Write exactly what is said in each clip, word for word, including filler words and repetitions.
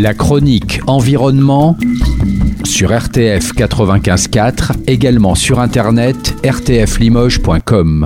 La chronique environnement sur R T F quatre-vingt-quinze quatre, également sur internet r t f limoges point com.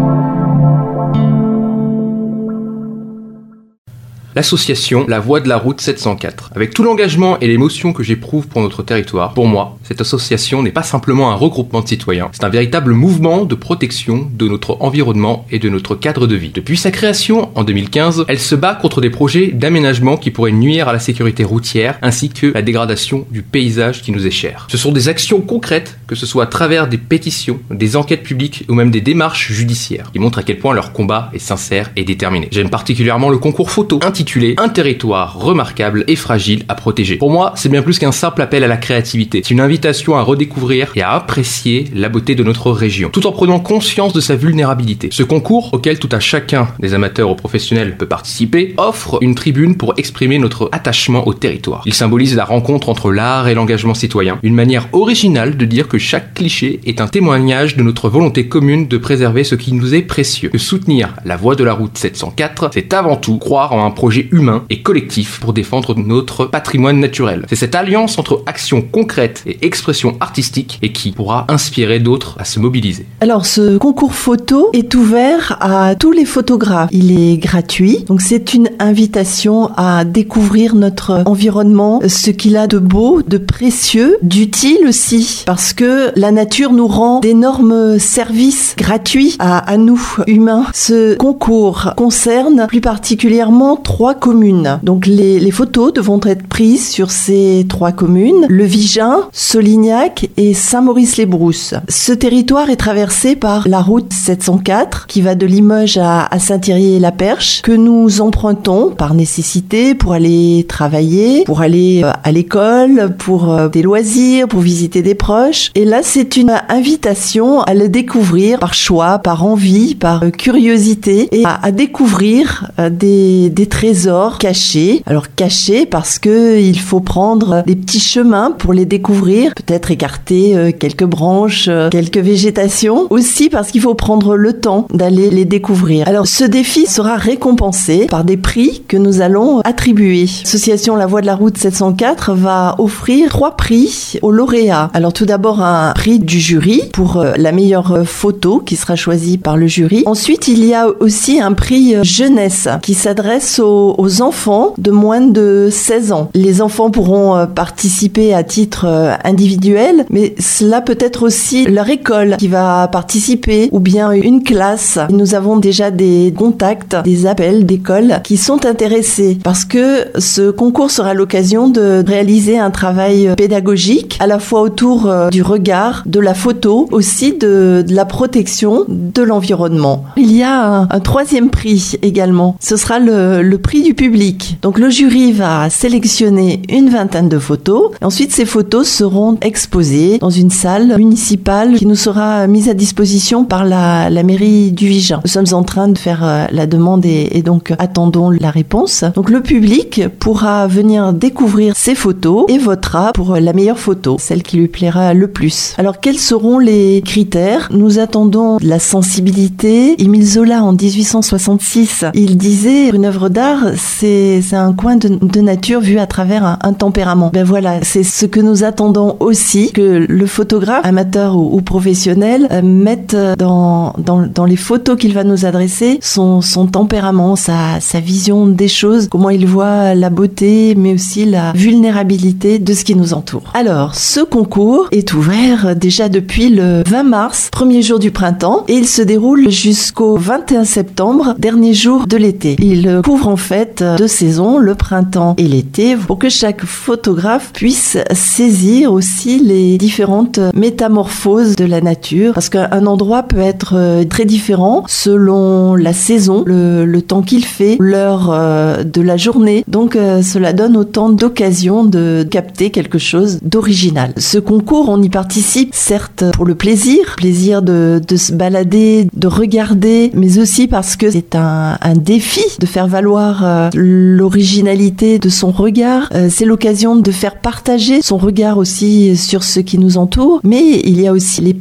L'association La Voix de la Route sept cent quatre. Avec tout l'engagement et l'émotion que j'éprouve pour notre territoire, pour moi, cette association n'est pas simplement un regroupement de citoyens, c'est un véritable mouvement de protection de notre environnement et de notre cadre de vie. Depuis sa création, en deux mille quinze, elle se bat contre des projets d'aménagement qui pourraient nuire à la sécurité routière, ainsi que la dégradation du paysage qui nous est cher. Ce sont des actions concrètes, que ce soit à travers des pétitions, des enquêtes publiques ou même des démarches judiciaires, qui montrent à quel point leur combat est sincère et déterminé. J'aime particulièrement le concours photo, intitulé Un territoire remarquable et fragile à protéger. Pour moi, c'est bien plus qu'un simple appel à la créativité. C'est une invitation à redécouvrir et à apprécier la beauté de notre région, tout en prenant conscience de sa vulnérabilité. Ce concours, auquel tout un chacun, des amateurs aux professionnels, peut participer, offre une tribune pour exprimer notre attachement au territoire. Il symbolise la rencontre entre l'art et l'engagement citoyen, une manière originale de dire que chaque cliché est un témoignage de notre volonté commune de préserver ce qui nous est précieux. De soutenir la Voix de la Route sept cent quatre, c'est avant tout croire en un projet humain et collectif pour défendre notre patrimoine naturel. C'est cette alliance entre action concrète et expression artistique et qui pourra inspirer d'autres à se mobiliser. Alors ce concours photo est ouvert à tous les photographes. Il est gratuit, donc c'est une invitation à découvrir notre environnement, ce qu'il a de beau, de précieux, d'utile aussi, parce que la nature nous rend d'énormes services gratuits à, à nous, humains. Ce concours concerne plus particulièrement trois communes. Donc les, les photos devront être prises sur ces trois communes, Le Vigein, Solignac et Saint-Maurice-les-Brousses. Ce territoire est traversé par la route sept cent quatre qui va de Limoges à, à Saint-Thierry-et-la-Perche, que nous empruntons par nécessité pour aller travailler, pour aller euh, à l'école, pour euh, des loisirs, pour visiter des proches. Et là, c'est une invitation à le découvrir par choix, par envie, par euh, curiosité et à, à découvrir euh, des, des trésors cachés. Alors cachés parce que il faut prendre des petits chemins pour les découvrir, peut-être écarter euh, quelques branches, euh, quelques végétations, aussi parce qu'il faut prendre le temps d'aller les découvrir. Alors ce défi sera récompensé par des prix que nous allons attribuer. L'association La Voix de la Route sept cent quatre va offrir trois prix aux lauréats. Alors tout d'abord un prix du jury pour euh, la meilleure photo qui sera choisie par le jury. Ensuite il y a aussi un prix euh, jeunesse qui s'adresse aux, aux enfants de moins de seize ans. Les enfants pourront euh, participer à titre euh, individuel, mais cela peut être aussi leur école qui va participer ou bien une classe. Nous avons déjà des contacts, des appels d'écoles qui sont intéressés parce que ce concours sera l'occasion de réaliser un travail pédagogique à la fois autour euh, du regard, de la photo, aussi de, de la protection de l'environnement. Il y a un, un troisième prix également. Ce sera le, le prix du public. Donc le jury va sélectionner une vingtaine de photos. Ensuite, ces photos seront exposées dans une salle municipale qui nous sera mise à disposition par la, la mairie du Vigein. Nous sommes en train de faire euh, la demande et, et donc attendons la réponse. Donc le public pourra venir découvrir ces photos et votera pour la meilleure photo, celle qui lui plaira le plus. Alors quels seront les critères ? Nous attendons la sensibilité. Émile Zola en dix-huit cent soixante-six, il disait une œuvre d'art, c'est, c'est un coin de, de nature vu à travers un, un tempérament. Ben voilà, c'est ce que nous attendons aussi, que le photographe, amateur ou, ou professionnel, euh, mette dans, dans, dans les photos qu'il va nous adresser son, son tempérament, sa, sa vision des choses, comment il voit la beauté, mais aussi la vulnérabilité de ce qui nous entoure. Alors, ce concours est ouvert déjà depuis le vingt mars, premier jour du printemps, et il se déroule jusqu'au vingt et un septembre, dernier jour de l'été. Il couvre en fait deux saisons, le printemps et l'été, pour que chaque photographe puisse saisir aussi les différentes métamorphoses de la nature, parce qu'un endroit peut être très différent selon la saison, le, le temps qu'il fait, l'heure euh, de la journée. Donc euh, cela donne autant d'occasions de capter quelque chose d'original. Ce concours, on y participe certes pour le plaisir, plaisir de, de se balader, de regarder, mais aussi parce que c'est un, un défi de faire valoir euh, l'originalité de son regard. Euh, c'est l'occasion de faire partager son regard aussi sur ce qui nous entoure, mais il y a aussi les prix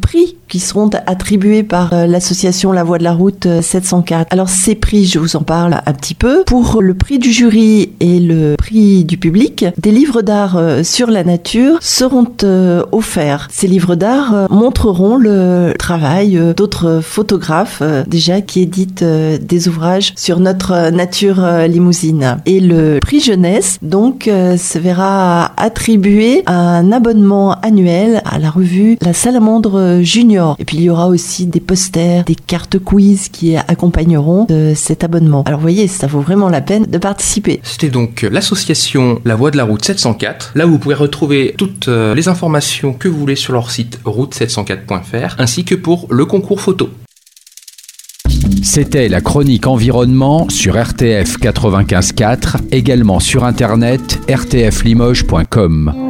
qui seront attribués par euh, l'association La Voix de la Route euh, sept cent quatre. Alors ces prix, je vous en parle un petit peu. Pour le prix du jury et le prix du public, des livres d'art euh, sur la nature seront euh, offerts. Ces livres d'art euh, montreront le travail euh, d'autres photographes euh, déjà qui éditent euh, des ouvrages sur notre euh, nature euh, limousine. Et le prix jeunesse donc euh, se verra attribuer un abonnement annuel à la revue La Salamandre Junior. Et puis il y aura aussi des posters, des cartes quiz qui accompagneront de cet abonnement. Alors vous voyez, ça vaut vraiment la peine de participer. C'était donc l'association La Voix de la Route sept cent quatre. Là, vous pouvez retrouver toutes les informations que vous voulez sur leur site route sept cent quatre point f r ainsi que pour le concours photo. C'était la chronique environnement sur R T F quatre-vingt-quinze point quatre, également sur internet r t f limoges point com.